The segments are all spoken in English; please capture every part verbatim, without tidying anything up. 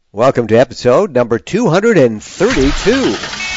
Welcome to episode number two hundred thirty-two.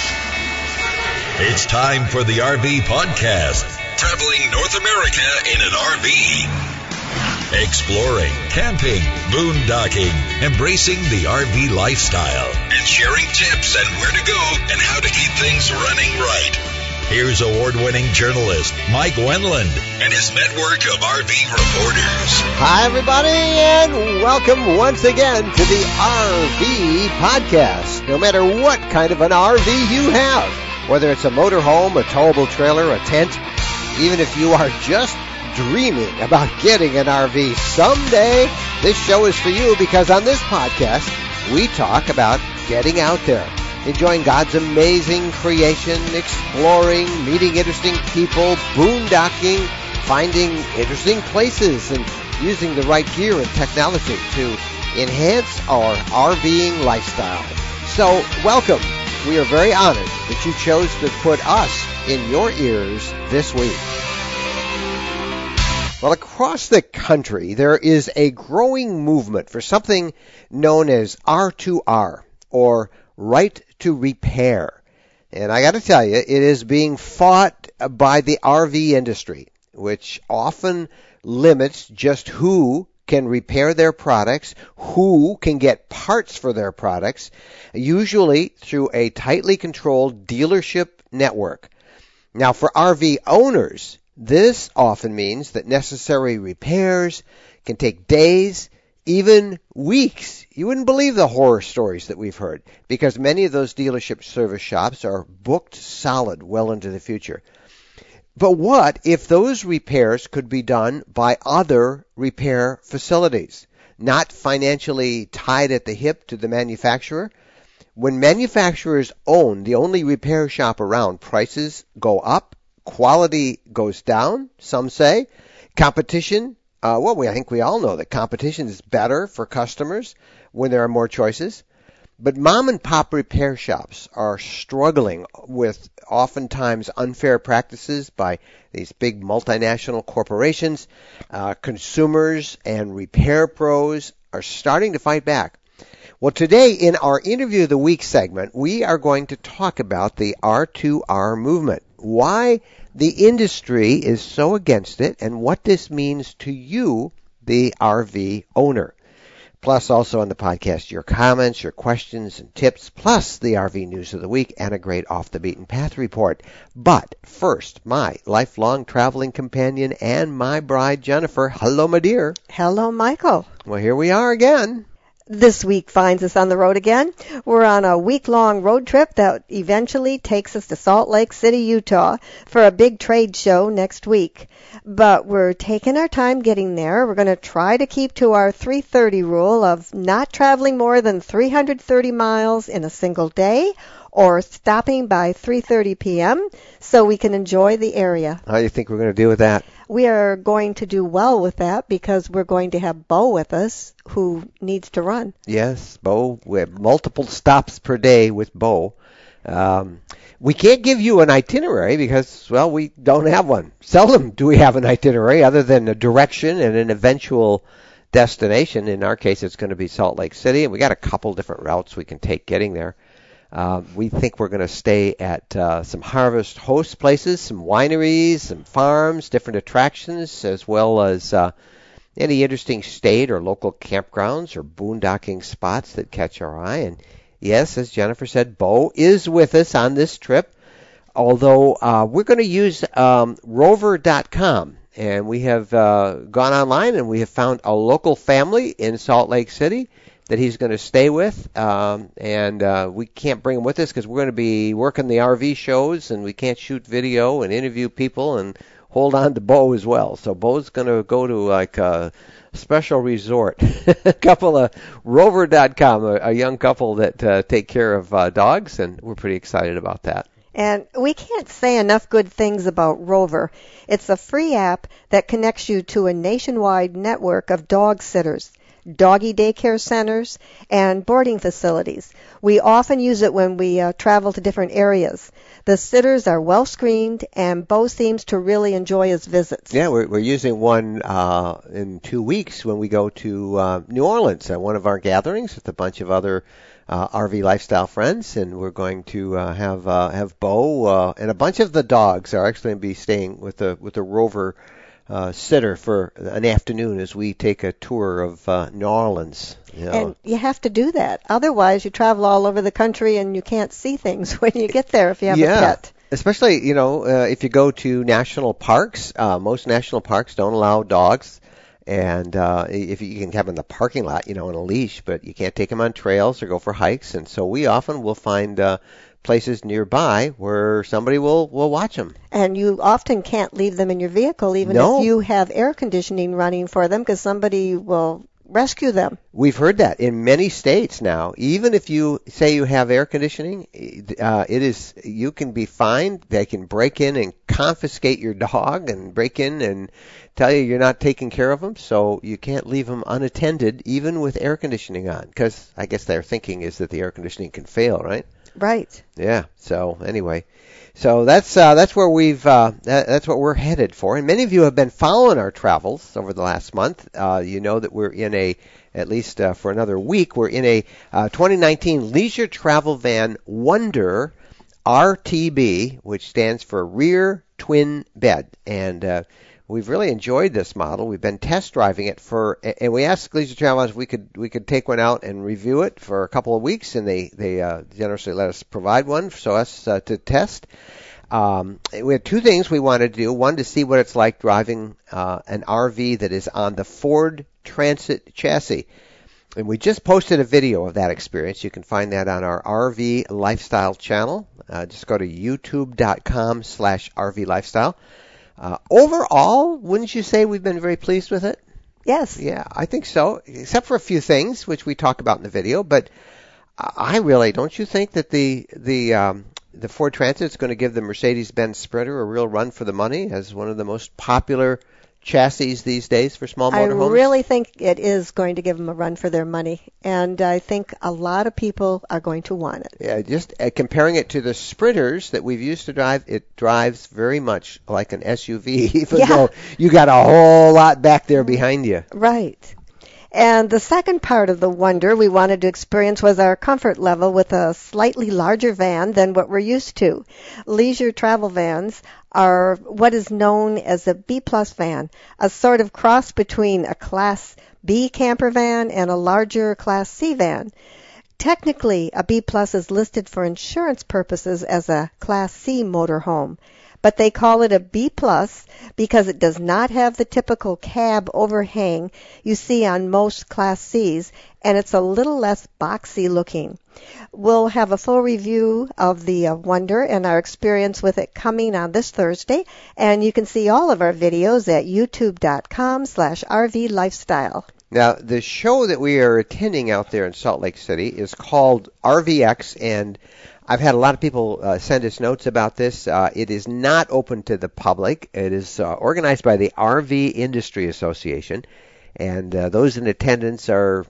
It's time for the R V Podcast, traveling North America in an R V. Exploring, camping, boondocking, embracing the R V lifestyle, and sharing tips and where to go and how to keep things running right. Here's award-winning journalist Mike Wendland and his network of R V reporters. Hi, everybody, and welcome once again to the R V Podcast. No matter what kind of an R V you have, whether it's a motorhome, a towable trailer, a tent, even if you are just dreaming about getting an R V someday, this show is for you because on this podcast, we talk about getting out there, enjoying God's amazing creation, exploring, meeting interesting people, boondocking, finding interesting places, and using the right gear and technology to enhance our RVing lifestyle. So, welcome. We are very honored that you chose to put us in your ears this week. Well, across the country, there is a growing movement for something known as R two R, or right to repair. And I got to tell you, it is being fought by the R V industry, which often limits just who can repair their products, who can get parts for their products, usually through a tightly controlled dealership network. Now, for R V owners, this often means that necessary repairs can take days, even weeks. You wouldn't believe the horror stories that we've heard, because many of those dealership service shops are booked solid well into the future. But what if those repairs could be done by other repair facilities, not financially tied at the hip to the manufacturer? When manufacturers own the only repair shop around, prices go up, quality goes down, some say. Competition, uh, well, we, I think we all know that competition is better for customers when there are more choices. But mom and pop repair shops are struggling with oftentimes unfair practices by these big multinational corporations. Uh, consumers and repair pros are starting to fight back. Well, today in our Interview of the Week segment, we are going to talk about the R two R movement, why the industry is so against it, and what this means to you, the R V owner. Plus, also on the podcast, your comments, your questions, and tips, plus the R V News of the Week and a great Off the Beaten Path report. But first, my lifelong traveling companion and my bride, Jennifer. Hello, my dear. Hello, Michael. Well, here we are again. This week finds us on the road again. We're on a week-long road trip that eventually takes us to Salt Lake City, Utah for a big trade show next week. But we're taking our time getting there. We're going to try to keep to our three thirty rule of not traveling more than three hundred thirty miles in a single day, or stopping by three thirty p.m. so we can enjoy the area. How do you think we're going to do with that? We are going to do well with that because we're going to have Bo with us, who needs to run. Yes, Bo. We have multiple stops per day with Bo. Um, we can't give you an itinerary because, well, we don't have one. Seldom do we have an itinerary other than a direction and an eventual destination. In our case, it's going to be Salt Lake City, and we got a couple different routes we can take getting there. Uh, we think we're going to stay at uh, some Harvest Host places, some wineries, some farms, different attractions, as well as uh, any interesting state or local campgrounds or boondocking spots that catch our eye. And yes, as Jennifer said, Bo is with us on this trip, although uh, we're going to use um, rover dot com. And we have uh, gone online and we have found a local family in Salt Lake City that he's going to stay with, um, and uh, we can't bring him with us because we're going to be working the R V shows, and we can't shoot video and interview people and hold on to Bo as well. So Bo's going to go to like a special resort, a couple of rover dot com, a, a young couple that uh, take care of uh, dogs, and we're pretty excited about that. And we can't say enough good things about Rover. It's a free app that connects you to a nationwide network of dog sitters. doggy daycare centers, and boarding facilities. We often use it when we uh, travel to different areas. The sitters are well screened, and Bo seems to really enjoy his visits. Yeah, we're, we're using one uh, in two weeks when we go to uh, New Orleans at one of our gatherings with a bunch of other uh, R V lifestyle friends, and we're going to uh, have uh, have Bo uh, and a bunch of the dogs are actually going to be staying with the with the Rover uh, sitter for an afternoon as we take a tour of uh, New Orleans. You know. And you have to do that. Otherwise, you travel all over the country and you can't see things when you get there if you have yeah. a pet. Especially, you know, uh, if you go to national parks, uh, most national parks don't allow dogs. And uh, if you can have them in the parking lot, you know, on a leash, but you can't take them on trails or go for hikes. And so we often will find uh, places nearby where somebody will, will watch them. And you often can't leave them in your vehicle, even No. if you have air conditioning running for them, because somebody will rescue them. We've heard that in many states now. Even if you say you have air conditioning, uh, it is you can be fined. They can break in and confiscate your dog and break in and tell you you're not taking care of them. So you can't leave them unattended, even with air conditioning on, because I guess their thinking is that the air conditioning can fail, right? Right. Yeah. So anyway, so that's uh, that's where we've uh, that, that's what we're headed for. And many of you have been following our travels over the last month. Uh, you know that we're in a at least uh, for another week we're in a uh, twenty nineteen Leisure Travel Van Wonder R T B, which stands for Rear Twin Bed, and uh, we've really enjoyed this model. We've been test driving it for, and we asked Leisure Travelers if we could we could take one out and review it for a couple of weeks, and they they uh, generously let us provide one so us uh, to test. Um, we had two things we wanted to do. One, to see what it's like driving uh, an R V that is on the Ford Transit chassis. And we just posted a video of that experience. You can find that on our R V Lifestyle channel. Uh, just go to youtube.com slash RV Lifestyle. Uh, overall, wouldn't you say we've been very pleased with it? Yes. Yeah, I think so, except for a few things, which we talk about in the video. But I really, don't you think that the the um, the Ford Transit is going to give the Mercedes-Benz Sprinter a real run for the money as one of the most popular chassis these days for small motorhomes? I really think it is going to give them a run for their money, and I think a lot of people are going to want it. Yeah, just uh, comparing it to the Sprinters that we've used to drive, it drives very much like an S U V, even Yeah. though you got a whole lot back there behind you. Right. And the second part of the wonder we wanted to experience was our comfort level with a slightly larger van than what we're used to. Leisure travel vans are what is known as a B-plus van, a sort of cross between a Class B camper van and a larger Class C van. Technically, a B-plus is listed for insurance purposes as a Class C motorhome, but they call it a B-plus because it does not have the typical cab overhang you see on most Class Cs, and it's a little less boxy looking. We'll have a full review of the uh, Wonder and our experience with it coming on this Thursday, and you can see all of our videos at youtube.com slash RV Lifestyle. Now, the show that we are attending out there in Salt Lake City is called R V X, and I've had a lot of people uh, send us notes about this. Uh, it is not open to the public. It is uh, organized by the R V Industry Association, and uh, those in attendance are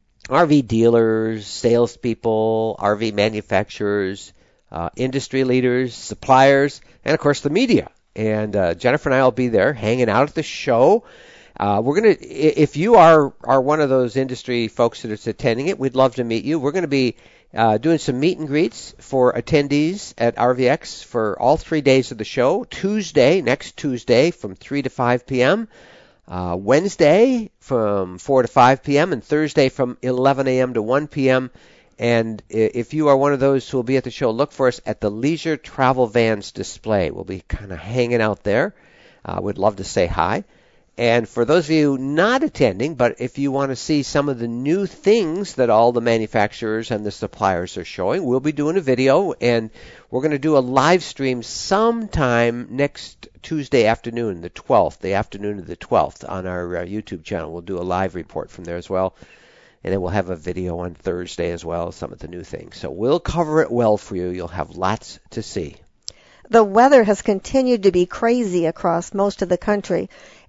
R V dealers, salespeople, R V manufacturers, uh, industry leaders, suppliers, and, of course, the media. And uh, Jennifer and I will be there hanging out at the show. Uh, we're going to, if you are, are one of those industry folks that is attending it, we'd love to meet you. We're going to be uh, doing some meet and greets for attendees at R V X for all three days of the show. Tuesday, next Tuesday, from three to five p.m., uh, Wednesday from four to five p.m., and Thursday from eleven a.m. to one p.m., and if you are one of those who will be at the show, look for us at the Leisure Travel Vans display. We'll be kind of hanging out there. Uh, we'd love to say hi. And for those of you not attending, but if you want to see some of the new things that all the manufacturers and the suppliers are showing, we'll be doing a video, and we're going to do a live stream sometime next Tuesday afternoon, the twelfth, the afternoon of the twelfth, on our uh, YouTube channel. We'll do a live report from there as well. And then we'll have a video on Thursday as well, some of the new things. So we'll cover it well for you. You'll have lots to see. The weather has continued to be crazy across most of the country,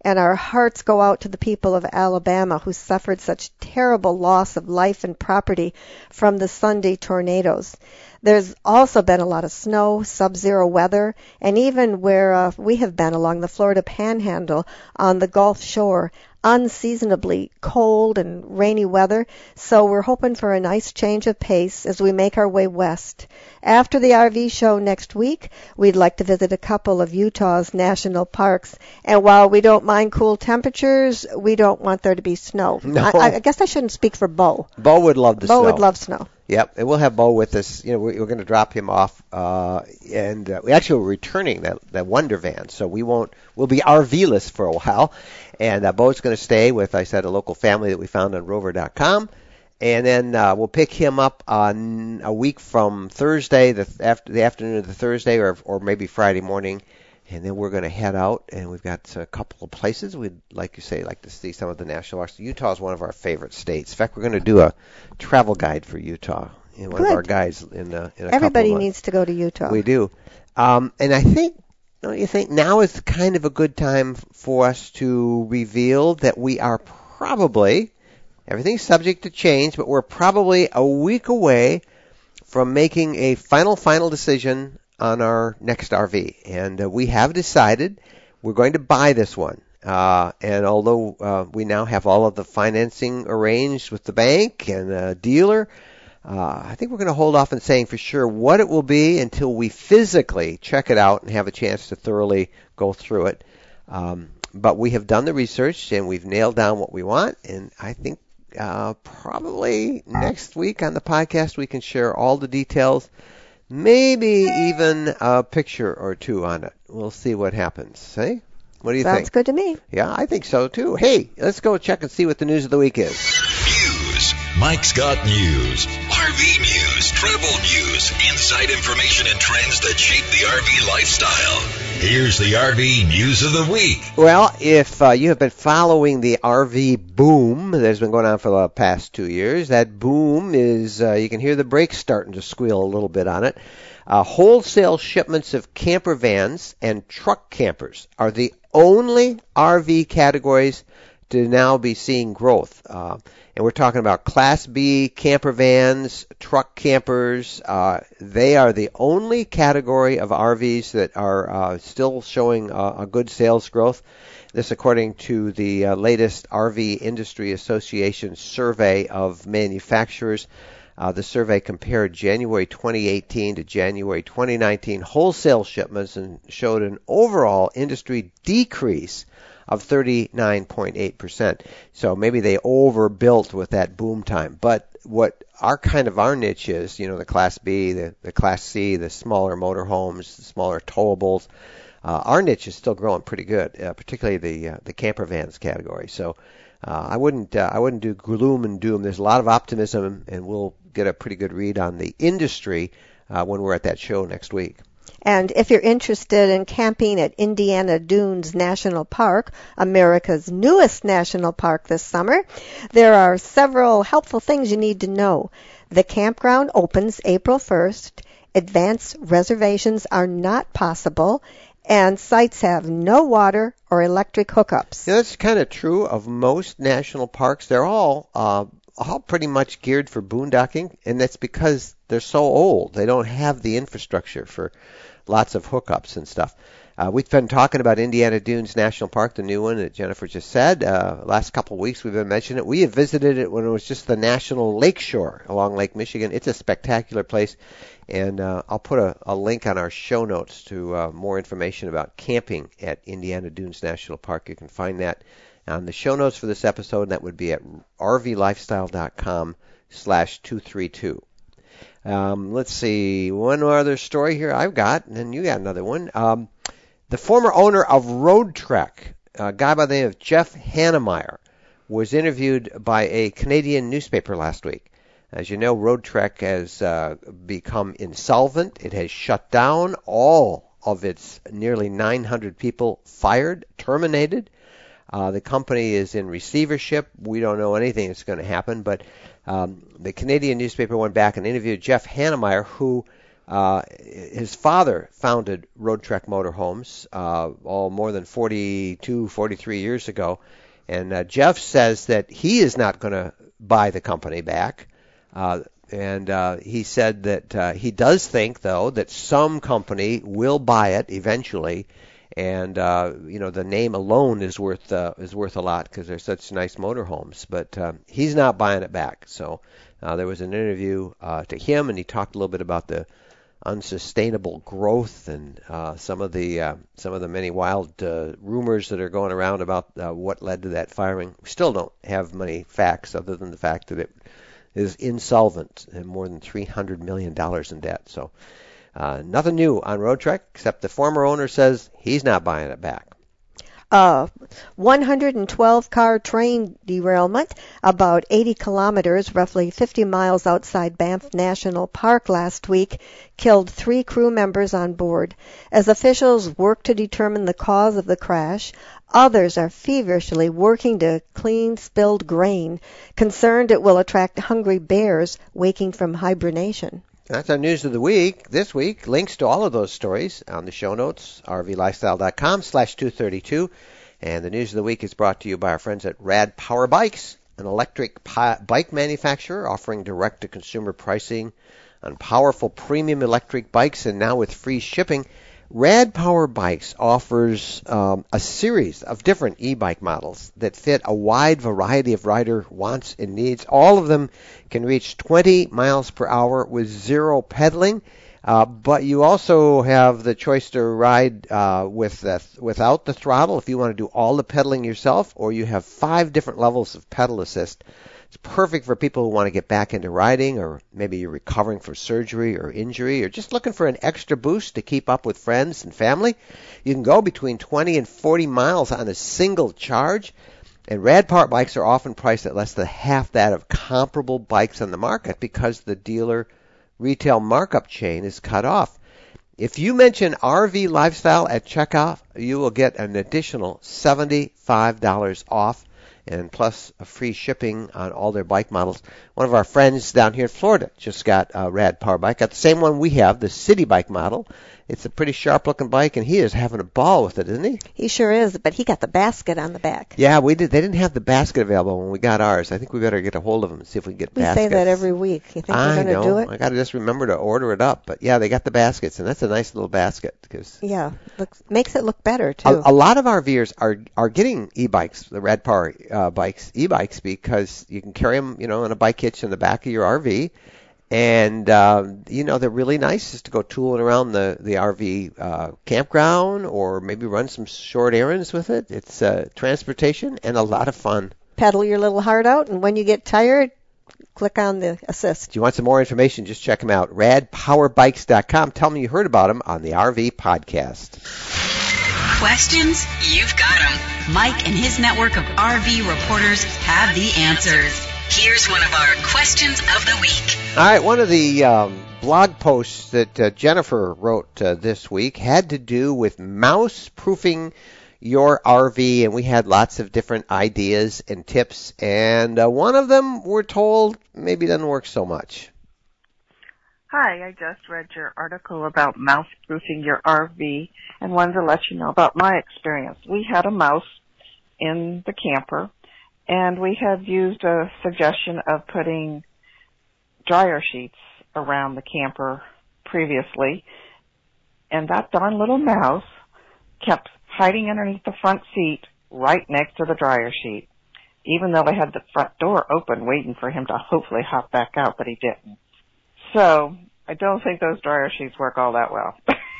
And our hearts go out to the people of Alabama who suffered such terrible loss of life and property from the Sunday tornadoes. There's also been a lot of snow, sub-zero weather, and even where uh, we have been along the Florida Panhandle on the Gulf Shore, unseasonably cold and rainy weather, so we're hoping for a nice change of pace as we make our way west. After the R V show next week, we'd like to visit a couple of Utah's national parks, and while we don't mind cool temperatures, we don't want there to be snow. No. I, I guess I shouldn't speak for Bo. Bo would love the Bo snow. would love snow. Yep, and we'll have Bo with us. You know, we're, we're going to drop him off, uh, and uh, we actually are returning that that Wonder Van, so we won't. We'll be R V-less for a while, and uh, Bo's going to stay with, I said, a local family that we found on Rover dot com, and then uh, we'll pick him up on a week from Thursday, the after the afternoon of the Thursday, or or maybe Friday morning. And then we're going to head out, and we've got a couple of places we'd like you say like to see some of the national parks. Utah is one of our favorite states. In fact, we're going to do a travel guide for Utah. You know, one Good. of our guides in, uh, in a Everybody couple of needs to go to Utah. We do, um, and I think don't you think now is kind of a good time for us to reveal that we are probably everything's subject to change, but we're probably a week away from making a final final decision on our next R V, and uh, we have decided we're going to buy this one. Uh, and although uh, we now have all of the financing arranged with the bank and a dealer, uh, I think we're going to hold off on saying for sure what it will be until we physically check it out and have a chance to thoroughly go through it. Um, but we have done the research and we've nailed down what we want, and I think uh, probably next week on the podcast we can share all the details. Maybe even a picture or two on it. We'll see what happens. Hey, what do you Sounds think? Sounds good to me. Yeah, I think so too. Hey, let's go check and see what the news of the week is. News. Mike's got news. R V news, travel news, inside information and trends that shape the R V lifestyle. Here's the R V news of the week. Well, if uh, you have been following the R V boom that's been going on for the past two years, that boom is, uh, you can hear the brakes starting to squeal a little bit on it. Uh, wholesale shipments of camper vans and truck campers are the only R V categories to now be seeing growth. Uh, and we're talking about Class B camper vans, truck campers. Uh, they are the only category of R Vs that are uh, still showing uh, a good sales growth. This according to the uh, latest R V Industry Association survey of manufacturers. Uh, the survey compared January twenty eighteen to January twenty nineteen wholesale shipments and showed an overall industry decrease of thirty-nine point eight percent. So maybe they overbuilt with that boom time. But what our kind of our niche is, you know, the Class B, the, the Class C, the smaller motorhomes, the smaller towables, uh, our niche is still growing pretty good, uh, particularly the uh, the camper vans category. So uh, I wouldn't uh, I wouldn't do gloom and doom. There's a lot of optimism, and we'll get a pretty good read on the industry uh, when we're at that show next week. And if you're interested in camping at Indiana Dunes National Park, America's newest national park this summer, there are several helpful things you need to know. The campground opens April first. Advance reservations are not possible, and sites have no water or electric hookups. Yeah, that's kind of true of most national parks. They're all uh, all pretty much geared for boondocking, and that's because they're so old. They don't have the infrastructure for lots of hookups and stuff. Uh, we've been talking about Indiana Dunes National Park, the new one that Jennifer just said. Uh, last couple of weeks we've been mentioning it. We have visited it when it was just the National Lakeshore along Lake Michigan. It's a spectacular place, and uh, I'll put a, a link on our show notes to uh, more information about camping at Indiana Dunes National Park. You can find that on the show notes for this episode, and that would be at rvlifestyle.com slash 232. Um, let's see, one more other story here I've got, and then you got another one. Um, the former owner of Road Trek, a guy by the name of Jeff Hannemeyer, was interviewed by a Canadian newspaper last week. As you know, Road Trek has uh, become insolvent. It has shut down. All of its nearly nine hundred people fired, terminated. Uh, the company is in receivership. We don't know anything that's going to happen, but um, the Canadian newspaper went back and interviewed Jeff Hannemeyer, who uh, Uh, his father founded Road Trek Motorhomes, uh, all more than forty-two, forty-three years ago. And uh, Jeff says that he is not going to buy the company back. Uh, and uh, he said that uh, he does think, though, that some company will buy it eventually. And uh, you know, the name alone is worth uh, is worth a lot because they're such nice motorhomes. But uh, he's not buying it back. So uh, there was an interview uh, to him, and he talked a little bit about the unsustainable growth and uh, some of the uh, some of the many wild uh, rumors that are going around about uh, what led to that firing. We still don't have many facts other than the fact that it is insolvent and more than three hundred million dollars in debt. So uh, nothing new on Road Trek except the former owner says he's not buying it back. Uh, one hundred twelve car train derailment about eighty kilometers, roughly fifty miles outside Banff National Park last week, killed three crew members on board. As officials work to determine the cause of the crash, others are feverishly working to clean spilled grain, concerned it will attract hungry bears waking from hibernation. That's our news of the week. This week, links to all of those stories on the show notes, rvlifestyle.com slash 232. And the news of the week is brought to you by our friends at Rad Power Bikes, an electric pi- bike manufacturer offering direct-to-consumer pricing on powerful premium electric bikes and now with free shipping. Rad Power Bikes offers um, a series of different e-bike models that fit a wide variety of rider wants and needs. All of them can reach twenty miles per hour with zero pedaling, uh, but you also have the choice to ride uh, with the, without the throttle if you want to do all the pedaling yourself, or you have five different levels of pedal assist. It's perfect for people who want to get back into riding, or maybe you're recovering from surgery or injury, or just looking for an extra boost to keep up with friends and family. You can go between twenty and forty miles on a single charge, and Rad Power Bikes are often priced at less than half that of comparable bikes on the market because the dealer retail markup chain is cut off. If you mention R V Lifestyle at checkout, you will get an additional seventy-five dollars off, and plus a free shipping on all their bike models. One of our friends down here in Florida just got a Rad Power Bike, got the same one we have, the City Bike model. It's a pretty sharp-looking bike, and he is having a ball with it, isn't he? He sure is, but he got the basket on the back. Yeah, we did. They didn't have the basket available when we got ours. I think we better get a hold of them and see if we can get we baskets. We say that every week. You think I we're going to do it? I got to just remember to order it up. But yeah, they got the baskets, and that's a nice little basket. Cause yeah, looks, makes it look better too. A, a lot of RVers are are getting e-bikes, the Rad Power uh, bikes, e-bikes, because you can carry them, you know, on a bike hitch in the back of your R V. And, uh, you know, they're really nice just to go tooling around the, the R V uh, campground, or maybe run some short errands with it. It's uh, transportation and a lot of fun. Pedal your little heart out, and when you get tired, click on the assist. If you want some more information, just check them out, rad power bikes dot com. Tell me you heard about them on the R V podcast. Questions? You've got them. Mike and his network of R V reporters have the answers. Here's one of our questions of the week. All right, one of the um, blog posts that uh, Jennifer wrote uh, this week had to do with mouse-proofing your R V, and we had lots of different ideas and tips, and uh, one of them, we're told, maybe doesn't work so much. Hi, I just read your article about mouse-proofing your R V and wanted to let you know about my experience. We had a mouse in the camper, and we had used a suggestion of putting dryer sheets around the camper previously, and that darn little mouse kept hiding underneath the front seat right next to the dryer sheet, even though I had the front door open waiting for him to hopefully hop back out, but he didn't. So I don't think those dryer sheets work all that well.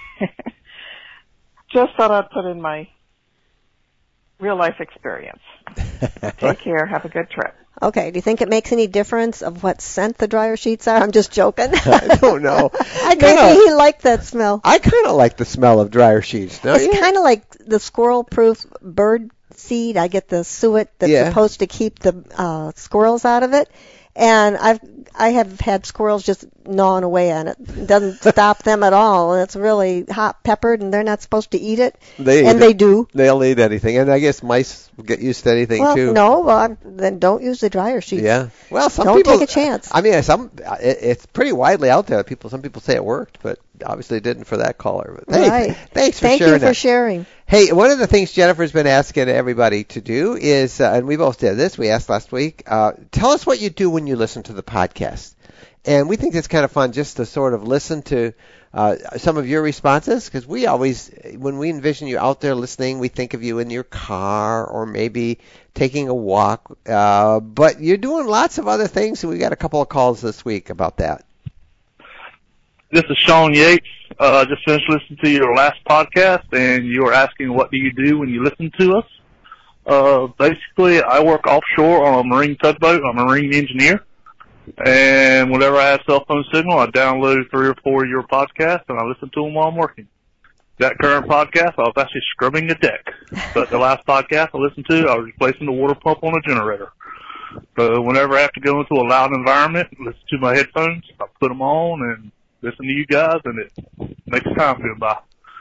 Just thought I'd put in my real-life experience. Take care. Have a good trip. Okay. Do you think it makes any difference of what scent the dryer sheets are? I'm just joking. I don't know. I Maybe he liked that smell. I kind of like the smell of dryer sheets, don't it's you? It's kind of like the squirrel-proof bird seed. I get the suet that's yeah. supposed to keep the uh, squirrels out of it. And I've I have had squirrels just gnawing away on it. It doesn't stop them at all. And it's really hot peppered, and they're not supposed to eat it. They and eat they it. do. They'll eat anything, and I guess mice get used to anything well, too. no, well, I'm, then don't use the dryer sheets. Yeah. Well, some don't people take a chance. I mean, some it, it's pretty widely out there. People, some people say it worked, but obviously it didn't for that caller. But hey, right. Thanks for Thank sharing you for that. sharing. Hey, one of the things Jennifer's been asking everybody to do is, uh, and we both did this, we asked last week, uh, tell us what you do when you listen to the podcast. And we think it's kind of fun just to sort of listen to uh, some of your responses, because we always, when we envision you out there listening, we think of you in your car or maybe taking a walk. Uh, but you're doing lots of other things, so we got a couple of calls this week about that. This is Sean Yates. Uh, just finished listening to your last podcast, and you were asking what do you do when you listen to us. Uh, basically, I work offshore on a marine tugboat. I'm a marine engineer. And whenever I have cell phone signal, I download three or four of your podcasts, and I listen to them while I'm working. That current podcast, I was actually scrubbing a deck. But the last podcast I listened to, I was replacing the water pump on a generator. So whenever I have to go into a loud environment, listen to my headphones, I put them on and listen to you guys, and it makes time go by.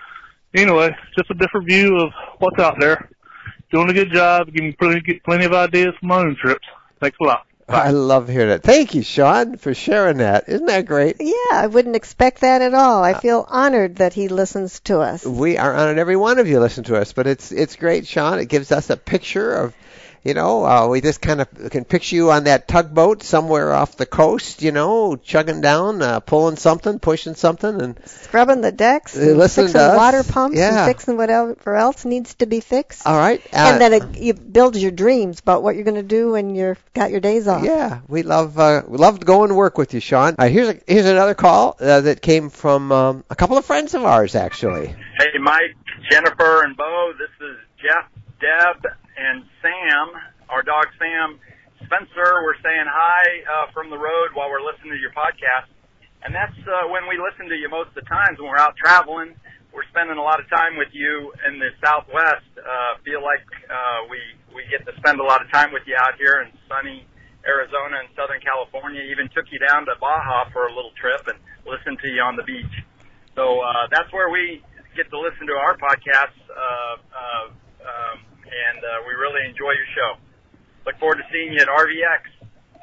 Anyway, just a different view of what's out there. Doing a good job, giving me plenty, plenty of ideas for my own trips. Thanks a lot. I love hearing that. Thank you, Sean, for sharing that. Isn't that great? Yeah, I wouldn't expect that at all. I feel honored that he listens to us. We are honored every one of you listen to us, but it's it's great, Sean. It gives us a picture of, you know, uh, we just kind of can picture you on that tugboat somewhere off the coast, you know, chugging down, uh, pulling something, pushing something, and scrubbing the decks, and listen fixing to us. water pumps, yeah. and fixing whatever else needs to be fixed. All right. Uh, and then it, it builds your dreams about what you're going to do when you've got your days off. Yeah, we love uh, we love to go and work with you, Sean. All right, here's a, here's another call uh, that came from um, a couple of friends of ours, actually. Hey, Mike, Jennifer, and Bo. This is Jeff, Deb, and Sam. Our dog Sam, Spencer, we're saying hi uh, from the road while we're listening to your podcast. And that's uh, when we listen to you most of the times when we're out traveling. We're spending a lot of time with you in the Southwest. Uh, feel like uh, we, we get to spend a lot of time with you out here in sunny Arizona and Southern California. Even took you down to Baja for a little trip and listened to you on the beach. So uh, that's where we get to listen to our podcasts, uh, uh, um, and uh, we really enjoy your show. Look forward to seeing you at R V X.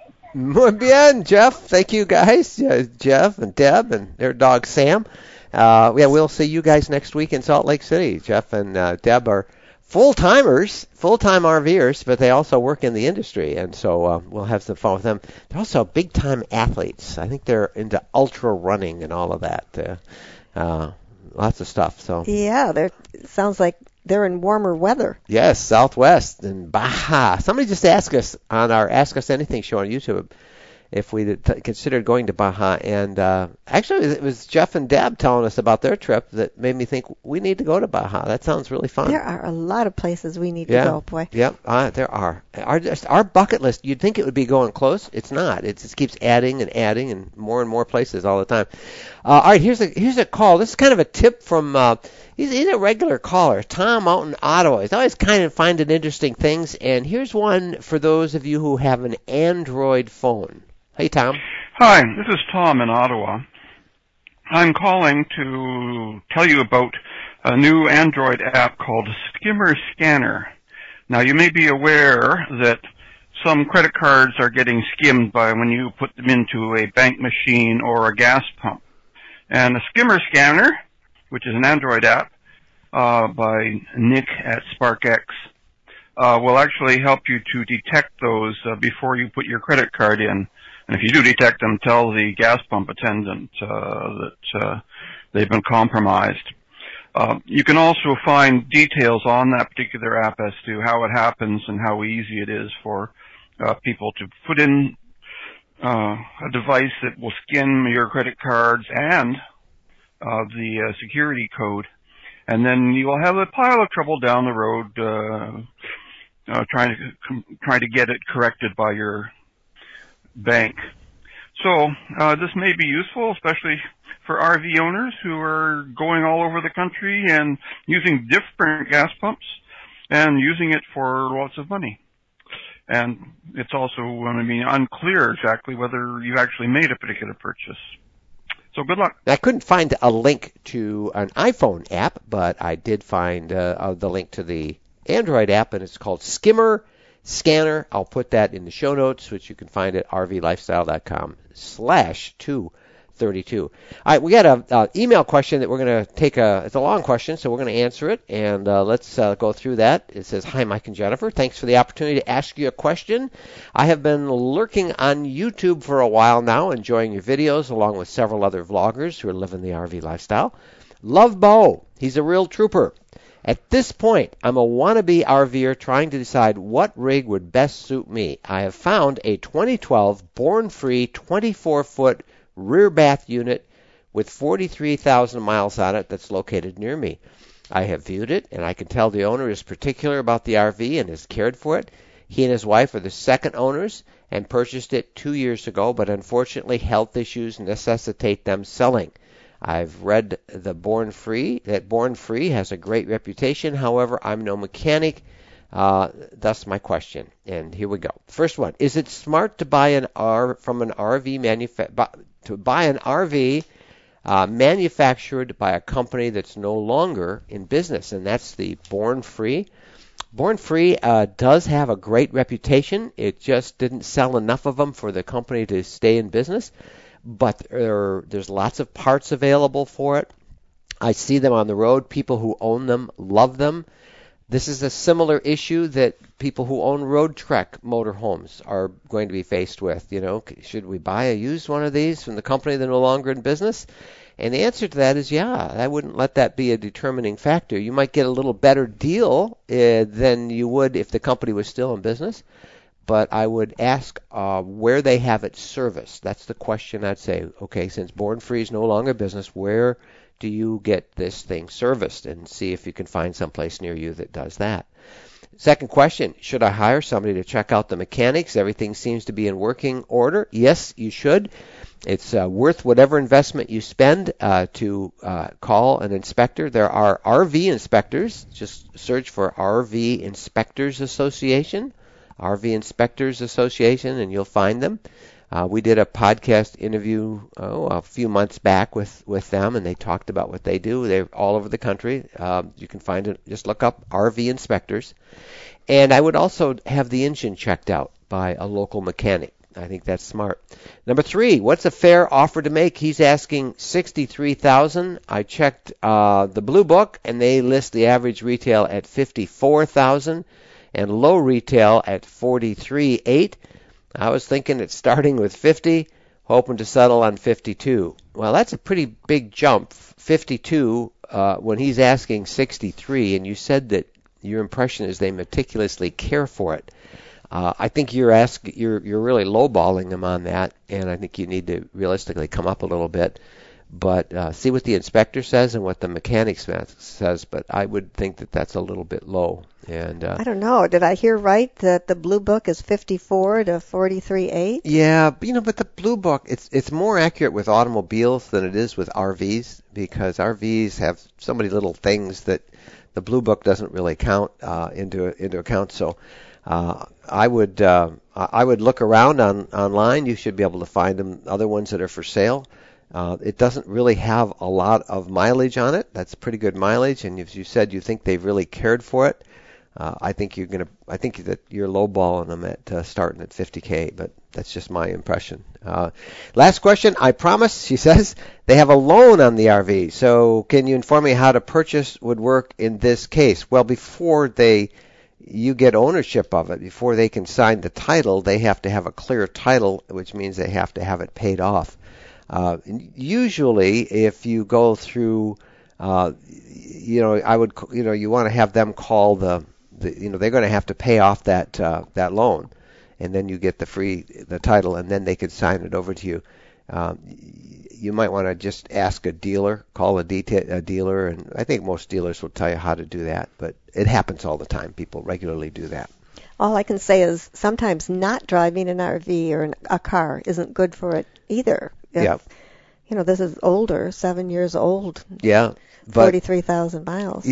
Muy bien, Jeff. Thank you, guys. Uh, Jeff and Deb and their dog Sam. Uh, yeah, we'll see you guys next week in Salt Lake City. Jeff and uh, Deb are full-timers, full-time RVers, but they also work in the industry, and so uh, we'll have some fun with them. They're also big-time athletes. I think they're into ultra running and all of that. Uh, uh, lots of stuff. So yeah, there sounds like they're in warmer weather. Yes, Southwest and Baja. Somebody just asked us on our Ask Us Anything show on YouTube if we t- considered going to Baja. And uh, actually, it was Jeff and Deb telling us about their trip that made me think we need to go to Baja. That sounds really fun. There are a lot of places we need yeah. to go, boy. Yep, uh, there are. Our, just, our bucket list, you'd think it would be going close. It's not. It just keeps adding and adding and more and more places all the time. Uh, all right, here's a here's a call. This is kind of a tip from, uh, he's, he's a regular caller, Tom out in Ottawa. He's always kind of finding interesting things. And here's one for those of you who have an Android phone. Hey, Tom. Hi, this is Tom in Ottawa. I'm calling to tell you about a new Android app called Skimmer Scanner. Now, you may be aware that some credit cards are getting skimmed by when you put them into a bank machine or a gas pump. And a Skimmer Scanner, which is an Android app uh, by Nick at SparkX, uh, will actually help you to detect those uh, before you put your credit card in. And if you do detect them, tell the gas pump attendant uh, that uh, they've been compromised. Uh, you can also find details on that particular app as to how it happens and how easy it is for uh, people to put in uh, a device that will skim your credit cards and uh, the uh, security code. And then you will have a pile of trouble down the road uh, uh, trying to trying to get it corrected by your bank. So uh, this may be useful, especially for R V owners who are going all over the country and using different gas pumps and using it for lots of money. And it's also, I mean, unclear exactly whether you actually made a particular purchase. So good luck. I couldn't find a link to an iPhone app, but I did find uh, uh, the link to the Android app, and it's called Skimmer Scanner. I'll put that in the show notes, which you can find at rvlifestyle.com slash 232. All right, we got an uh, email question that we're going to take a, it's a long question, so we're going to answer it, and uh, let's uh, go through that. It says, hi, Mike and Jennifer. Thanks for the opportunity to ask you a question. I have been lurking on YouTube for a while now, enjoying your videos, along with several other vloggers who are living the R V lifestyle. Love Bo. He's a real trooper. At this point, I'm a wannabe RVer trying to decide what rig would best suit me. I have found a twenty twelve Born-Free twenty-four foot rear bath unit with forty-three thousand miles on it that's located near me. I have viewed it, and I can tell the owner is particular about the R V and has cared for it. He and his wife are the second owners and purchased it two years ago, but unfortunately health issues necessitate them selling. I've read the Born Free, that Born Free has a great reputation. However, I'm no mechanic. Uh, that's my question. And here we go. First one: is it smart to buy an R from an R V manufa- to buy an R V uh, manufactured by a company that's no longer in business? And that's the Born Free. Born Free uh, does have a great reputation. It just didn't sell enough of them for the company to stay in business. But there, there's lots of parts available for it. I see them on the road. People who own them love them. This is a similar issue that people who own Road Trek motorhomes are going to be faced with. You know, should we buy a used one of these from the company that's no longer in business? And the answer to that is yeah. I wouldn't let that be a determining factor. You might get a little better deal uh, than you would if the company was still in business. But I would ask uh, where they have it serviced. That's the question I'd say. Okay, since Born Free is no longer business, where do you get this thing serviced? And see if you can find someplace near you that does that. Second question, should I hire somebody to check out the mechanics? Everything seems to be in working order. Yes, you should. It's uh, worth whatever investment you spend uh, to uh, call an inspector. There are R V inspectors. Just search for R V Inspectors Association. R V Inspectors Association, and you'll find them. Uh, we did a podcast interview oh, a few months back with, with them, and they talked about what they do. They're all over the country. Uh, you can find it. Just look up R V Inspectors. And I would also have the engine checked out by a local mechanic. I think that's smart. Number three, what's a fair offer to make? He's asking sixty-three thousand dollars. I checked uh, the Blue Book, and they list the average retail at fifty-four thousand dollars. And low retail at forty-three thousand eight hundred dollars. I was thinking it's starting with fifty, hoping to settle on fifty-two. Well, that's a pretty big jump, fifty-two, uh, when he's asking sixty-three, and you said that your impression is they meticulously care for it. Uh, I think you're ask, you're you're really lowballing them on that, and I think you need to realistically come up a little bit. But uh, see what the inspector says and what the mechanic says. But I would think that that's a little bit low. And uh, I don't know. Did I hear right that the Blue Book is fifty-four to forty-three eight? Yeah, you know, but the Blue Book, it's it's more accurate with automobiles than it is with R Vs, because R Vs have so many little things that the Blue Book doesn't really count uh, into into account. So uh, I would uh, I would look around on online. You should be able to find them. Other ones that are for sale. Uh, it doesn't really have a lot of mileage on it. That's pretty good mileage, and as you said, you think they've really cared for it. Uh, I think you're gonna. I think that you're lowballing them at uh, starting at fifty K, but that's just my impression. Uh, last question. I promise, she says, they have a loan on the R V. So can you inform me how to purchase would work in this case? Well, before they, you get ownership of it, before they can sign the title, they have to have a clear title, which means they have to have it paid off. Uh, usually, if you go through, uh, you know, I would, you know, you want to have them call the, the you know, they're going to have to pay off that uh, that loan, and then you get the free the title, and then they can sign it over to you. Um, you might want to just ask a dealer, call a, deta- a dealer, and I think most dealers will tell you how to do that. But it happens all the time. People regularly do that. All I can say is sometimes not driving an R V or an, a car isn't good for it either. If, yeah. You know, this is older, seven years old. Yeah. But, forty-three thousand miles. Yeah.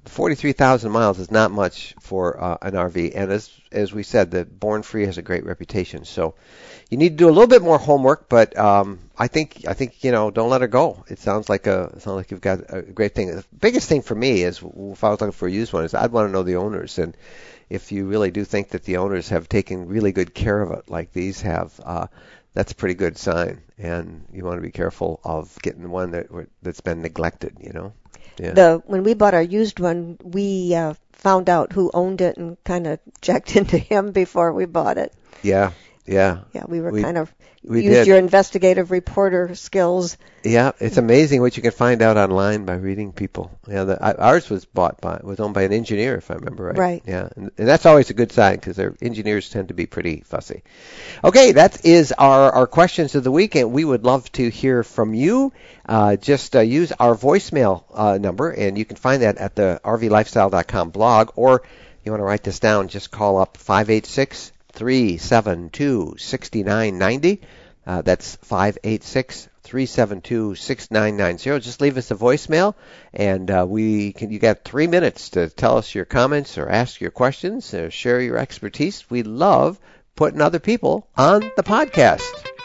forty-three thousand miles is not much for uh, an R V. And as as we said, the Born Free has a great reputation. So you need to do a little bit more homework, but um, I think I think you know, don't let her go. It sounds like a it sounds like you've got a great thing. The biggest thing for me is, if I was looking for a used one, is I'd want to know the owners, and if you really do think that the owners have taken really good care of it, like these have, uh, that's a pretty good sign. And you want to be careful of getting one that that's been neglected. You know. Yeah. The when we bought our used one, we uh, found out who owned it and kind of checked into him before we bought it. Yeah. Yeah. Yeah, we were we, kind of we used did. your investigative reporter skills. Yeah, it's amazing what you can find out online by reading people. Yeah, the, ours was bought by was owned by an engineer, if I remember right. Right. Yeah, and, and that's always a good sign because their engineers tend to be pretty fussy. Okay, that is our our questions of the week, and we would love to hear from you. Uh, just uh, use our voicemail uh, number, and you can find that at the R V lifestyle dot com blog, or you want to write this down, just call up five eight six, three seven two, six nine nine zero. Uh, that's five eight six, three seven two, six nine nine zero. Just leave us a voicemail, and uh, we can. You got three minutes to tell us your comments or ask your questions or share your expertise. We love putting other people on the podcast.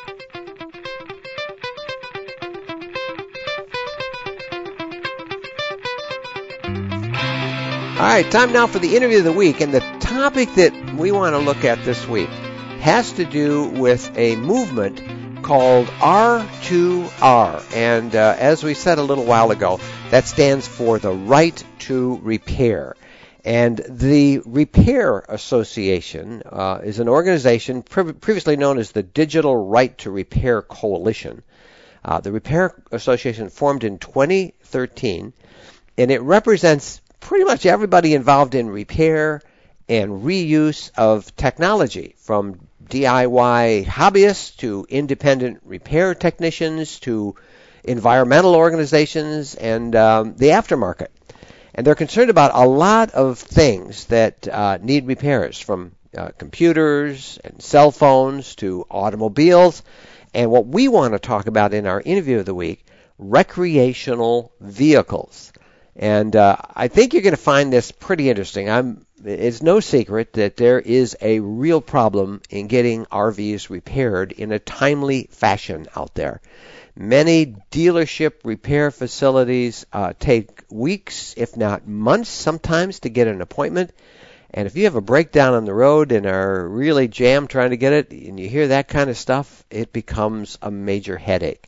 All right, time now for the interview of the week, and the topic that we want to look at this week has to do with a movement called R two R. And uh, as we said a little while ago, that stands for the Right to Repair. And the Repair Association uh, is an organization pre- previously known as the Digital Right to Repair Coalition. Uh, the Repair Association formed in twenty thirteen, and it represents pretty much everybody involved in repair and reuse of technology, from D I Y hobbyists to independent repair technicians to environmental organizations and um, the aftermarket. And they're concerned about a lot of things that uh, need repairs, from uh, computers and cell phones to automobiles. And what we want to talk about in our interview of the week, recreational vehicles. And uh, I think you're going to find this pretty interesting. I'm, it's no secret that there is a real problem in getting R Vs repaired in a timely fashion out there. Many dealership repair facilities uh, take weeks, if not months, sometimes to get an appointment. And if you have a breakdown on the road and are really jammed trying to get it, and you hear that kind of stuff, it becomes a major headache.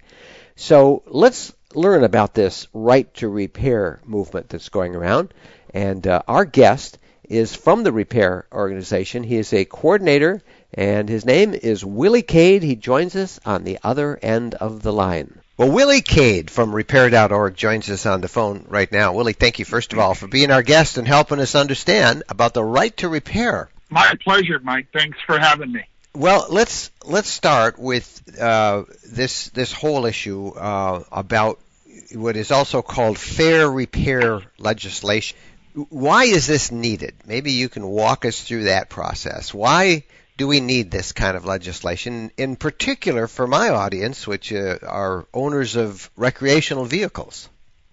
So let's learn about this Right to Repair movement that's going around. And uh, our guest is from the Repair Organization. He is a coordinator, and his name is Willie Cade. He joins us on the other end of the line. Well, Willie Cade from Repair dot org joins us on the phone right now. Willie, thank you, first of all, for being our guest and helping us understand about the right to repair. My pleasure, Mike. Thanks for having me. Well, let's let's start with uh, this this whole issue uh, about what is also called fair repair legislation. Why is this needed? Maybe you can walk us through that process. Why do we need this kind of legislation, in particular for my audience, which uh, are owners of recreational vehicles?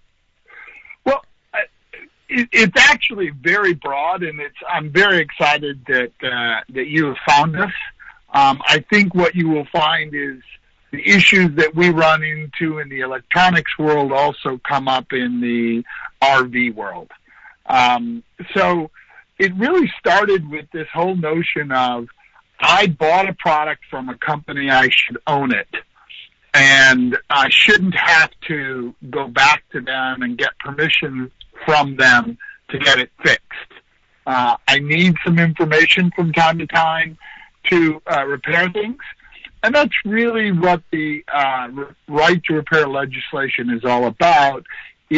Well, it, it's actually very broad, and it's I'm very excited that uh, that you have found us. Um, I think what you will find is the issues that we run into in the electronics world also come up in the R V world. Um, so it really started with this whole notion of, I bought a product from a company, I should own it. And I shouldn't have to go back to them and get permission from them to get it fixed. Uh, I need some information from time to time to uh, repair things. And that's really what the uh, right to repair legislation is all about,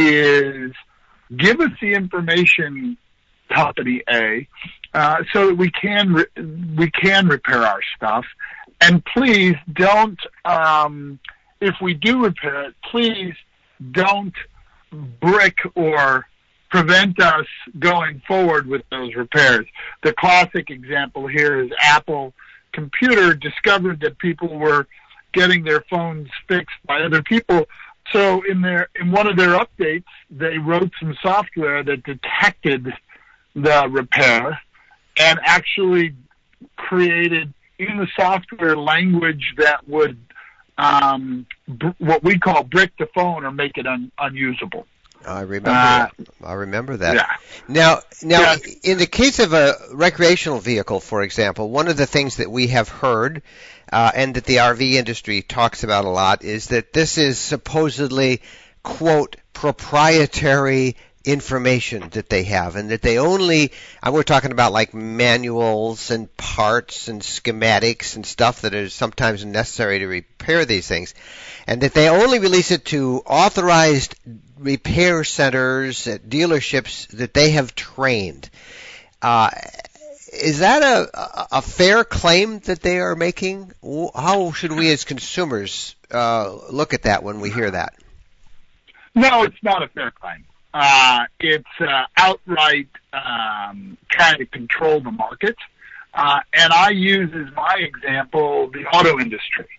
is give us the information, company A, uh, so that we can re- we can repair our stuff. And please don't, um, if we do repair it, please don't brick or prevent us going forward with those repairs. The classic example here is Apple Computer discovered that people were getting their phones fixed by other people, So in their in one of their updates, they wrote some software that detected the repair and actually created in the software language that would um, b- what we call brick the phone or make it un- unusable. I remember Uh, that. I remember that. Yeah. Now, now, Yeah. in the case of a recreational vehicle, for example, one of the things that we have heard uh, and that the R V industry talks about a lot is that this is supposedly, quote, proprietary information that they have, and that they only, and we're talking about like manuals and parts and schematics and stuff that is sometimes necessary to repair these things, and that they only release it to authorized repair centers at dealerships that they have trained. Uh, is that a, a fair claim that they are making? How should we as consumers uh, look at that when we hear that? No, it's not a fair claim. Uh, it's uh, outright um, trying to control the market. Uh, and I use as my example the auto industry.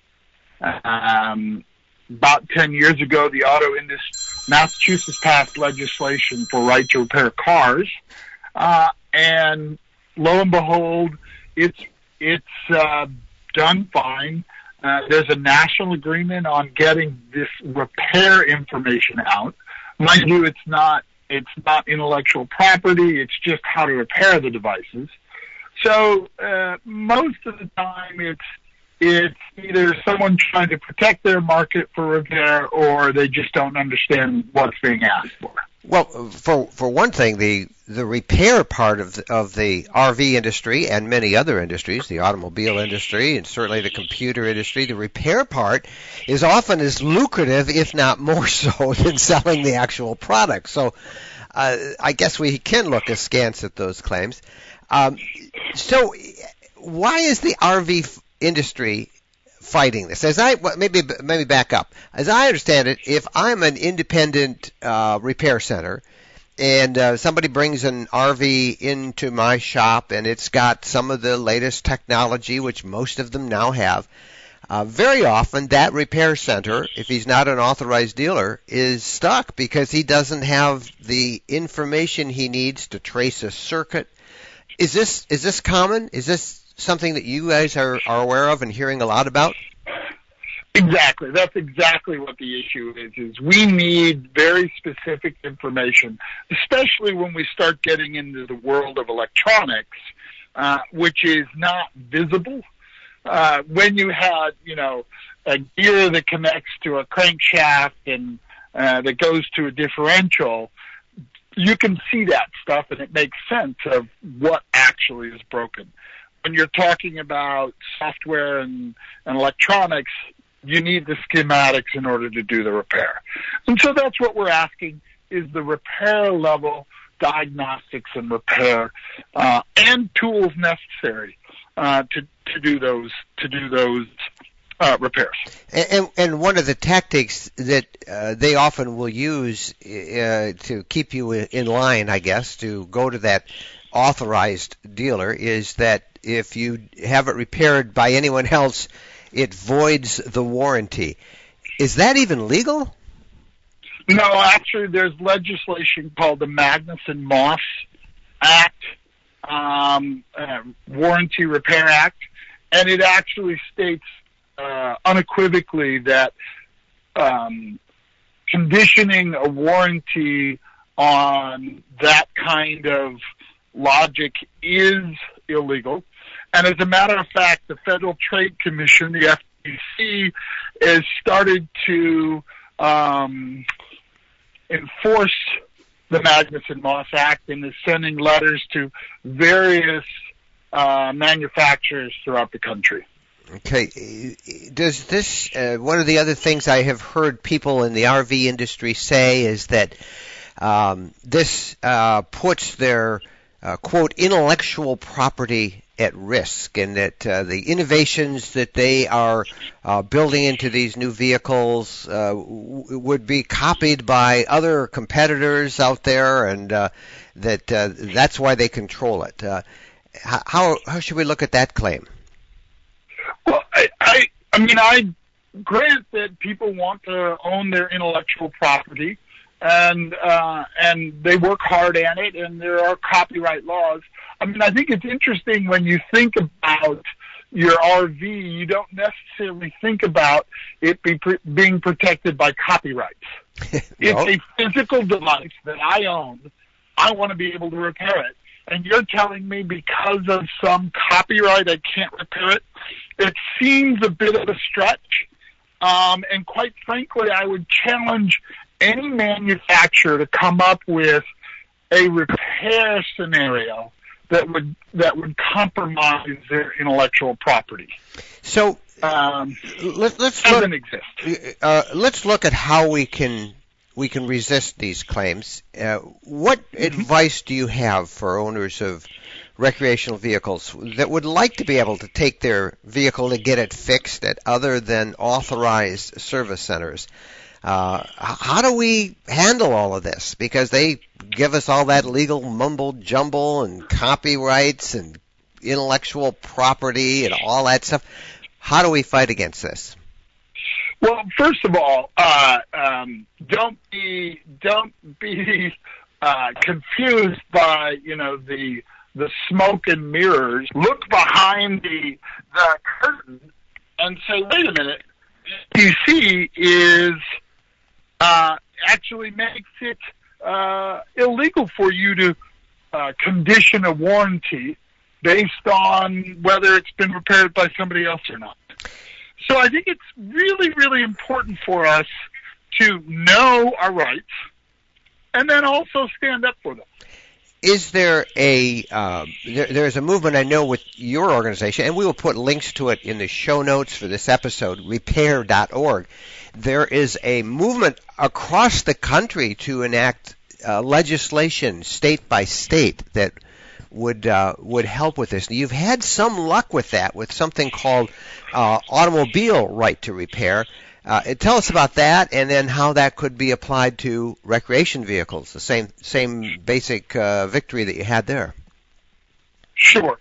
Um, about ten years ago, the auto industry, Massachusetts passed legislation for right to repair cars. Uh, and lo and behold, it's, it's uh, done fine. Uh, there's a national agreement on getting this repair information out. Mind you, it's not, it's not intellectual property. It's just how to repair the devices. So, uh, most of the time it's, it's either someone trying to protect their market for repair or they just don't understand what's being asked for. Well, for for one thing, the the repair part of the, of the R V industry and many other industries, the automobile industry and certainly the computer industry, the repair part is often as lucrative, if not more so, than selling the actual product. So, uh, I guess we can look askance at those claims. Um, so, why is the R V f- industry fighting this? As I maybe maybe back up. As I understand it, if I'm an independent uh, repair center and uh, somebody brings an R V into my shop and it's got some of the latest technology, which most of them now have, uh, very often that repair center, if he's not an authorized dealer, is stuck because he doesn't have the information he needs to trace a circuit. Is this is this common? Is this something that you guys are, are aware of and hearing a lot about? Exactly. That's exactly what the issue is, is we need very specific information, especially when we start getting into the world of electronics, uh, which is not visible. Uh, when you had, you know, a gear that connects to a crankshaft and uh, that goes to a differential, you can see that stuff and it makes sense of what actually is broken. When you're talking about software and, and electronics, you need the schematics in order to do the repair. And so that's what we're asking, is the repair level diagnostics and repair, uh, and tools necessary, uh, to, to do those, to do those, uh, repairs. And, and one of the tactics that uh, they often will use uh, to keep you in line, I guess, to go to that authorized dealer is that if you have it repaired by anyone else, it voids the warranty. Is that even legal? No, actually, there's legislation called the Magnuson-Moss Act, um, uh, Warranty Repair Act, and it actually states uh, unequivocally that um, conditioning a warranty on that kind of logic is illegal. And as a matter of fact, the Federal Trade Commission, the F T C, has started to um, enforce the Magnuson-Moss Act and is sending letters to various uh, manufacturers throughout the country. Okay. Does this, uh, one of the other things I have heard people in the R V industry say is that um, this uh, puts their, uh, quote, intellectual property at risk, and that uh, the innovations that they are uh, building into these new vehicles uh, w- would be copied by other competitors out there, and uh, that uh, that's why they control it. Uh, how how should we look at that claim? Well, I I, I mean I grant that people want to own their intellectual property, and uh, and they work hard at it, and there are copyright laws. I mean, I think it's interesting when you think about your R V, you don't necessarily think about it be pr- being protected by copyrights. No. It's a physical device that I own. I want to be able to repair it. And you're telling me because of some copyright I can't repair it? It seems a bit of a stretch. Um, and quite frankly, I would challenge any manufacturer to come up with a repair scenario that would that would compromise their intellectual property. So um, let, let's doesn't look, exist. Uh, let's look at how we can we can resist these claims. Uh, what mm-hmm. advice do you have for owners of recreational vehicles that would like to be able to take their vehicle to get it fixed at other than authorized service centers? Uh, how do we handle all of this? Because they give us all that legal mumble jumble and copyrights and intellectual property and all that stuff. How do we fight against this? Well, first of all, uh, um, don't be don't be uh, confused by you know the the smoke and mirrors. Look behind the the curtain and say, wait a minute, you see is Uh, actually makes it uh, illegal for you to uh, condition a warranty based on whether it's been repaired by somebody else or not. So I think it's really, really important for us to know our rights and then also stand up for them. Is there a uh, there, there's a movement I know with your organization, and we will put links to it in the show notes for this episode, repair dot org. There is a movement across the country to enact uh, legislation state by state that would uh, would help with this. You've had some luck with that, with something called uh, automobile right to repair. Uh, tell us about that, and then how that could be applied to recreation vehicles. The same same basic uh, victory that you had there. Sure.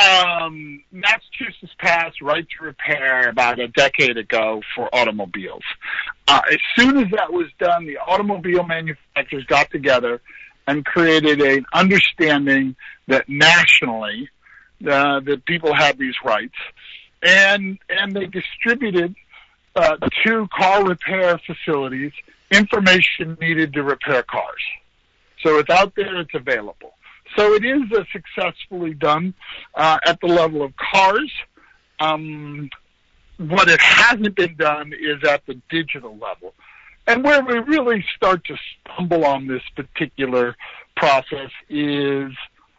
Um, Massachusetts passed right to repair about a decade ago for automobiles. Uh, as soon as that was done, the automobile manufacturers got together and created an understanding that nationally uh, that people have these rights, and and they distributed uh, to car repair facilities information needed to repair cars. So it's out there, it's available. So it is uh, successfully done uh, at the level of cars. Um, what it hasn't been done is at the digital level. And where we really start to stumble on this particular process is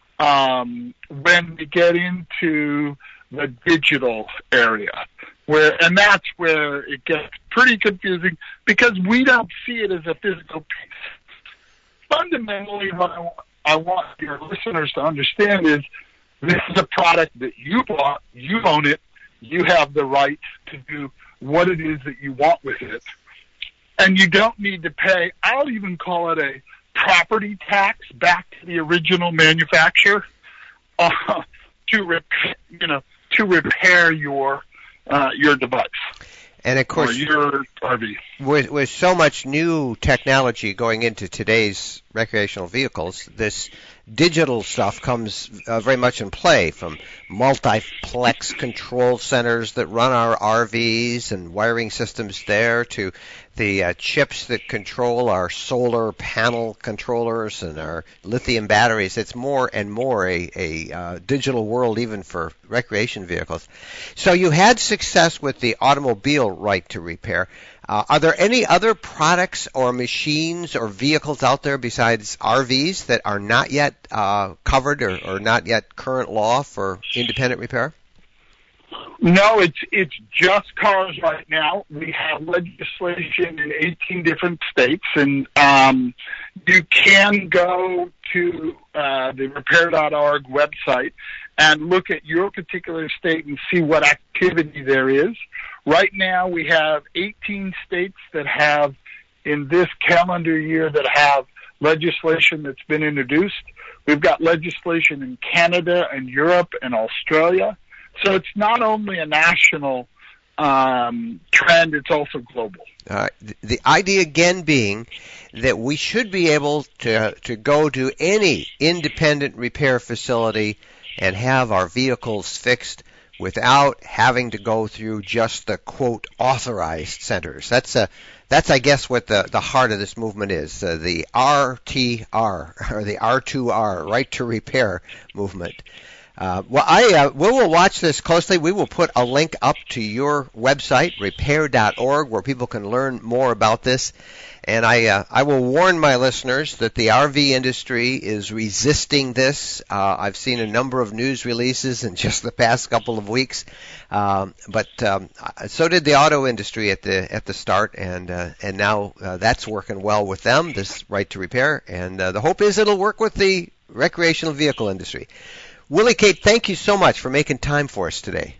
um, when we get into the digital area, where, and that's where it gets pretty confusing because we don't see it as a physical piece. Fundamentally, what I, I want your listeners to understand is this is a product that you bought, you own it, you have the right to do what it is that you want with it. And you don't need to pay, I'll even call it a property tax back to the original manufacturer uh, to repair, you know, to repair your uh, your device. And of course, or your R V. With, with so much new technology going into today's recreational vehicles, this digital stuff comes uh, very much in play, from multiplex control centers that run our R Vs and wiring systems there to the uh, chips that control our solar panel controllers and our lithium batteries. It's more and more a, a uh, digital world even for recreation vehicles. So you had success with the automobile right to repair. Uh, are there any other products or machines or vehicles out there besides R Vs that are not yet uh, covered or, or not yet current law for independent repair? No, it's it's just cars right now. We have legislation in eighteen different states, and um, you can go to uh, the repair dot org website and look at your particular state and see what activity there is. Right now, we have eighteen states that have, in this calendar year, that have legislation that's been introduced. We've got legislation in Canada and Europe and Australia. So it's not only a national um, trend. It's also global. Uh, the idea again being that we should be able to to go to any independent repair facility and have our vehicles fixed without having to go through just the quote authorized centers. That's a that's I guess what the the heart of this movement is, uh, the R T R or the R two R, Right to Repair movement. Uh, well, I uh, we will watch this closely. We will put a link up to your website, repair dot org, where people can learn more about this. And I uh, I will warn my listeners that the R V industry is resisting this. Uh, I've seen a number of news releases in just the past couple of weeks, um, but um, so did the auto industry at the at the start, and uh, and now uh, that's working well with them. This right to repair, and uh, the hope is it'll work with the recreational vehicle industry. Willie Kate, thank you so much for making time for us today.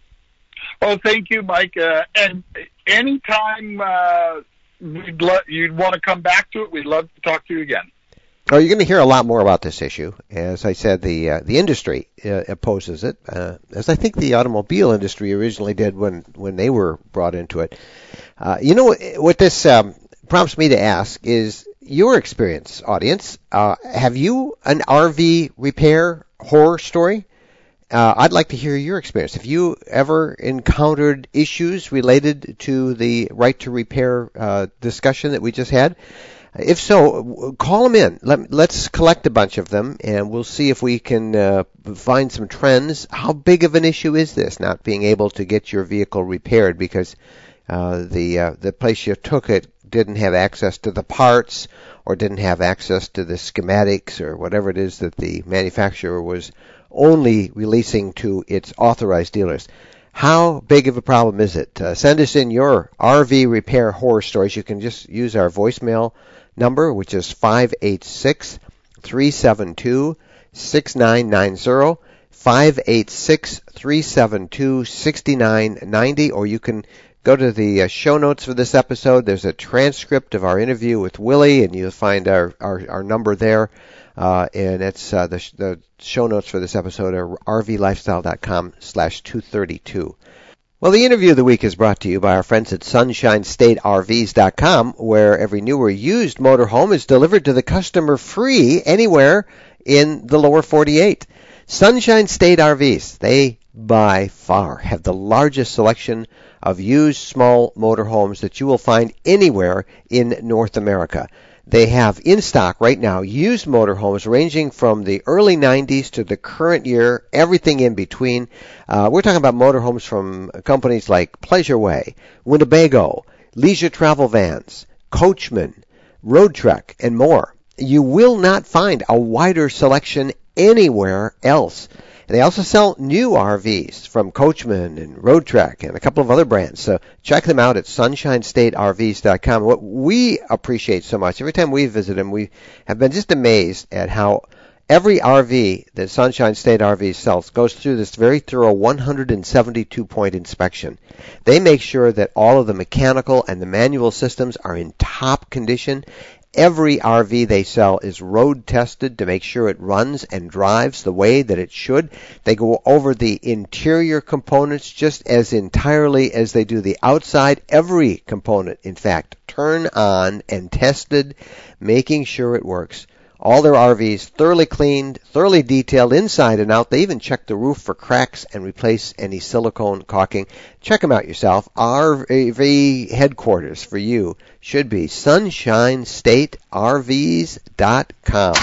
Oh, thank you, Mike. Uh, and anytime uh, we'd lo- you'd want to come back to it, we'd love to talk to you again. Oh, you're going to hear a lot more about this issue. As I said, the uh, the industry uh, opposes it, uh, as I think the automobile industry originally did when, when they were brought into it. Uh, you know, what this um, prompts me to ask is your experience, audience. Uh, have you an R V repair horror story? Uh, I'd like to hear your experience. Have you ever encountered issues related to the right to repair uh, discussion that we just had? If so, call them in. Let, let's collect a bunch of them, and we'll see if we can uh, find some trends. How big of an issue is this, not being able to get your vehicle repaired because uh, the uh, the place you took it didn't have access to the parts or didn't have access to the schematics or whatever it is that the manufacturer was only releasing to its authorized dealers? How big of a problem is it? Uh, send us in your R V repair horror stories. You can just use our voicemail number, which is five eight six, three seven two, six nine nine zero, five eight six, three seven two, six nine nine zero, or you can go to the uh, show notes for this episode. There's a transcript of our interview with Willie, and you'll find our, our, our number there. Uh, and it's uh, the, the show notes for this episode are rvlifestyle.com slash 232. Well, the interview of the week is brought to you by our friends at sunshine state R Vs dot com, where every new or used motorhome is delivered to the customer free anywhere in the lower forty-eight. Sunshine State R Vs, they by far have the largest selection of used small motorhomes that you will find anywhere in North America. They have in stock right now used motorhomes ranging from the early nineties to the current year, everything in between. Uh, we're talking about motorhomes from companies like Pleasureway, Winnebago, Leisure Travel Vans, Coachman, Road Trek, and more. You will not find a wider selection anywhere else. They also sell new R Vs from Coachman and Road Trek and a couple of other brands. So check them out at sunshine state R Vs dot com. What we appreciate so much, every time we visit them, we have been just amazed at how every R V that Sunshine State R Vs sells goes through this very thorough one hundred seventy-two point inspection. They make sure that all of the mechanical and the manual systems are in top condition. Every R V they sell is road tested to make sure it runs and drives the way that it should. They go over the interior components just as entirely as they do the outside. Every component, in fact, turn on and tested, making sure it works. All their R Vs thoroughly cleaned, thoroughly detailed inside and out. They even check the roof for cracks and replace any silicone caulking. Check them out yourself. R V headquarters for you should be sunshine state R Vs dot com.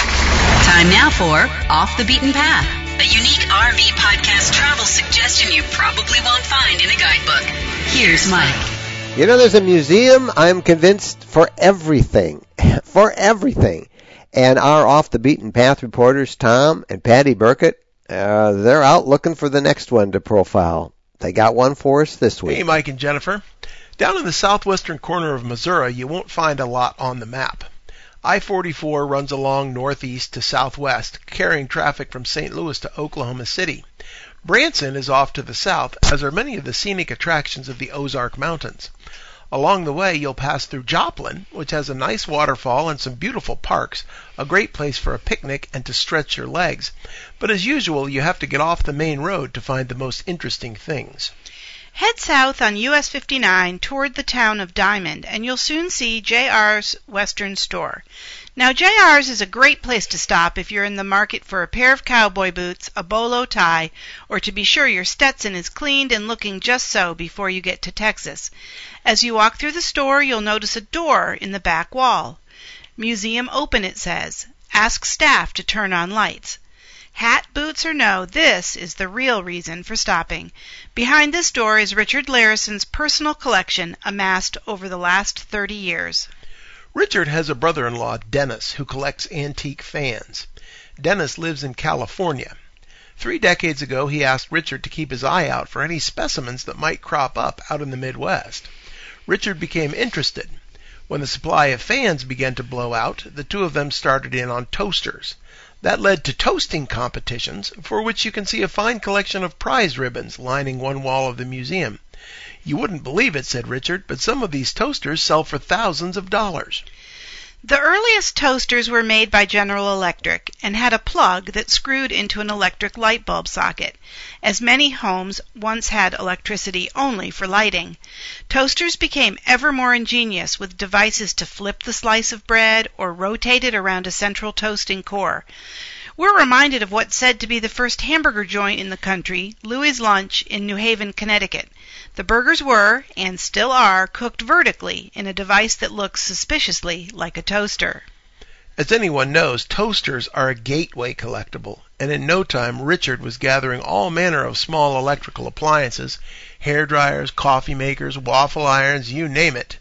Time now for Off the Beaten Path, a unique R V podcast travel suggestion you probably won't find in a guidebook. Here's Mike. You know, there's a museum, I'm convinced, for everything. For everything. And our Off the Beaten Path reporters, Tom and Patty Burkett, uh, they're out looking for the next one to profile. They got one for us this week. Hey, Mike and Jennifer. Down in the southwestern corner of Missouri, you won't find a lot on the map. I forty-four runs along northeast to southwest, carrying traffic from Saint Louis to Oklahoma City. Branson is off to the south, as are many of the scenic attractions of the Ozark Mountains. Along the way, you'll pass through Joplin, which has a nice waterfall and some beautiful parks, a great place for a picnic and to stretch your legs. But as usual, you have to get off the main road to find the most interesting things. Head south on U S fifty-nine toward the town of Diamond, and you'll soon see J R's Western Store. Now, J R's is a great place to stop if you're in the market for a pair of cowboy boots, a bolo tie, or to be sure your Stetson is cleaned and looking just so before you get to Texas. As you walk through the store, you'll notice a door in the back wall. Museum open, it says. Ask staff to turn on lights. Hat, boots, or no, this is the real reason for stopping. Behind this door is Richard Larison's personal collection amassed over the last thirty years. Richard has a brother-in-law, Dennis, who collects antique fans. Dennis lives in California. Three decades ago, he asked Richard to keep his eye out for any specimens that might crop up out in the Midwest. Richard became interested. When the supply of fans began to blow out, the two of them started in on toasters. That led to toasting competitions, for which you can see a fine collection of prize ribbons lining one wall of the museum. You wouldn't believe it, said Richard, but some of these toasters sell for thousands of dollars. The earliest toasters were made by General Electric and had a plug that screwed into an electric light bulb socket, as many homes once had electricity only for lighting. Toasters became ever more ingenious with devices to flip the slice of bread or rotate it around a central toasting core. We're reminded of what's said to be the first hamburger joint in the country, Louis' Lunch in New Haven, Connecticut. The burgers were, and still are, cooked vertically in a device that looks suspiciously like a toaster. As anyone knows, toasters are a gateway collectible, and in no time Richard was gathering all manner of small electrical appliances, hair dryers, coffee makers, waffle irons, you name it.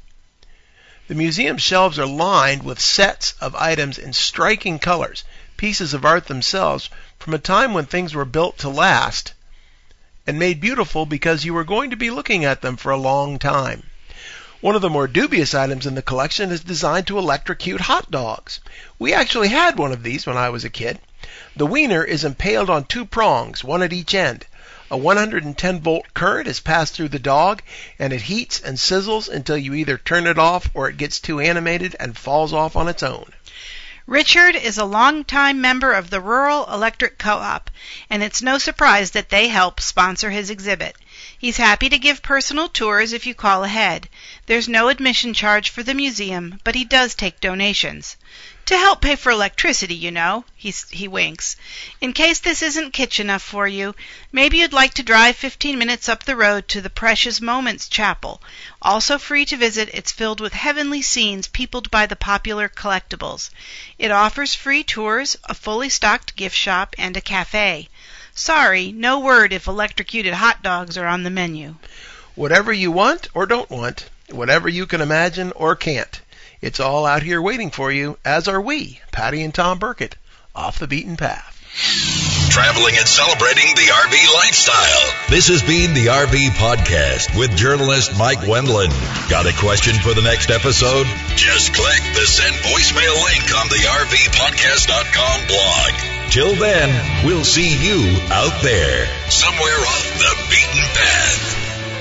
The museum shelves are lined with sets of items in striking colors, pieces of art themselves from a time when things were built to last and made beautiful because you were going to be looking at them for a long time. One of the more dubious items in the collection is designed to electrocute hot dogs. We actually had one of these when I was a kid. The wiener is impaled on two prongs, one at each end. A one hundred ten volt current is passed through the dog, and it heats and sizzles until you either turn it off or it gets too animated and falls off on its own. Richard is a longtime member of the Rural Electric Co-op, and it's no surprise that they help sponsor his exhibit. He's happy to give personal tours if you call ahead. There's no admission charge for the museum, but he does take donations. To help pay for electricity, you know, he's, he winks. In case this isn't kitsch enough for you, maybe you'd like to drive fifteen minutes up the road to the Precious Moments Chapel. Also free to visit, it's filled with heavenly scenes peopled by the popular collectibles. It offers free tours, a fully stocked gift shop, and a cafe. Sorry, no word if electrocuted hot dogs are on the menu. Whatever you want or don't want, whatever you can imagine or can't, it's all out here waiting for you, as are we, Patty and Tom Burkett, off the beaten path. Traveling and celebrating the R V lifestyle. This has been the R V Podcast with journalist Mike Wendland. Got a question for the next episode? Just click the send voicemail link on the R V podcast dot com blog. Till then, we'll see you out there, somewhere off the beaten path.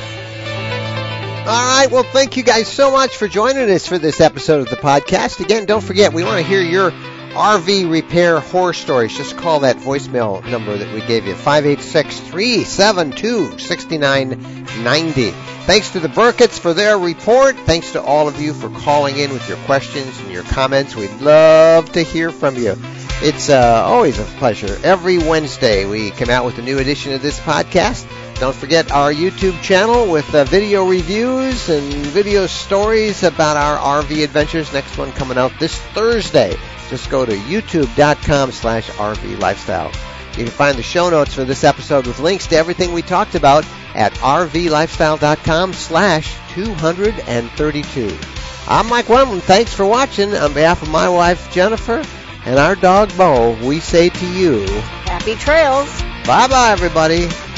All right, well, thank you guys so much for joining us for this episode of the podcast. Again, don't forget, we want to hear your R V repair horror stories. Just call that voicemail number that we gave you, five eight six, three seven two, six nine nine zero. Thanks to the Burketts for their report. Thanks to all of you for calling in with your questions and your comments. We'd love to hear from you. It's uh, always a pleasure. Every Wednesday we come out with a new edition of this podcast. Don't forget our YouTube channel with uh, video reviews and video stories about our R V adventures. Next one coming out this Thursday. Just go to youtube.com slash RV Lifestyle. You can find the show notes for this episode with links to everything we talked about at rvlifestyle.com slash 232. I'm Mike Wendland. Thanks for watching. On behalf of my wife, Jennifer, and our dog, Bo, we say to you, happy trails. Bye-bye, everybody.